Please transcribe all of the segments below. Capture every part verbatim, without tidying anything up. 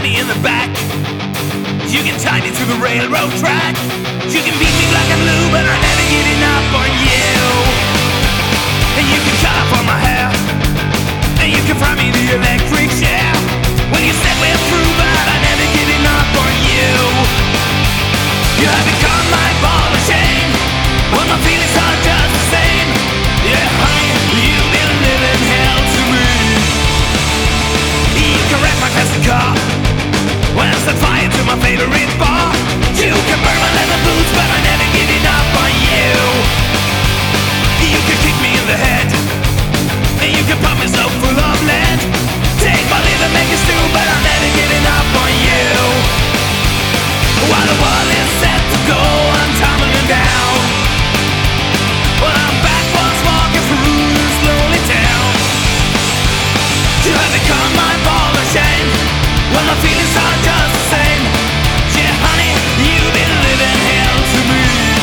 me in the back. You can tie me to the railroad track. You can beat me black and blue, but I'm never giving up on you. And you can cut off all my hair, and you can fry me the electric chair. When you said we're through, but I'm never giving up on you. You have become my ball of shame, but my feelings are just the same. Yeah, honey, you've been living hell to me. You can wreck my classic car when I set fire to my favorite bar. You can burn my leather boots, but I'm never giving up on you. You can kick me in the head, and you can pump me so full of lead. Take my liver, make it stew, but I'm never giving up on you. While the world is set to go, I'm tumbling down. Well, I'm backwards walking through this lonely town. You have become my ball of shame, well, my feelings are just the same. Yeah, honey, you've been living hell to me.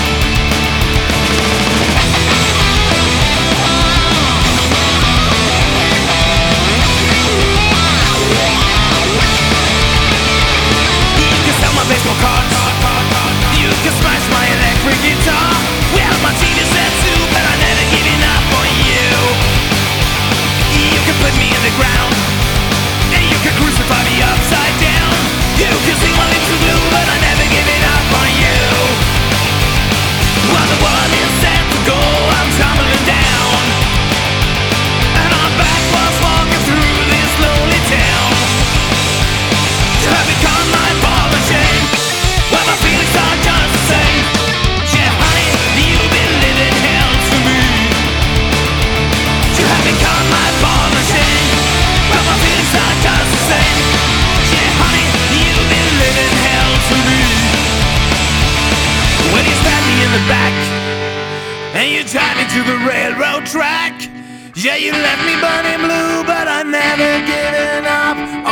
You can sell my baseball cards, you can smash my electric guitar. Well, my T V set too, but I'm never giving up on you. You can put me in the ground, and you can crucify me upside down. You can sing my lips to blue, but I'm never giving up on you. While the world is set to go, I'm tumbling down, and I'm backwards walking through this lonely town. You have become my ball of shame, well, my feelings are just the same. Yeah, honey, you've been living hell to me. You have become my ball of shame, well, my feelings are just the same. Yeah, honey, you've been living hell to me. When you stabbed me in the back, and you tied me to the railroad track. Yeah, you left me burning blue, but I never given up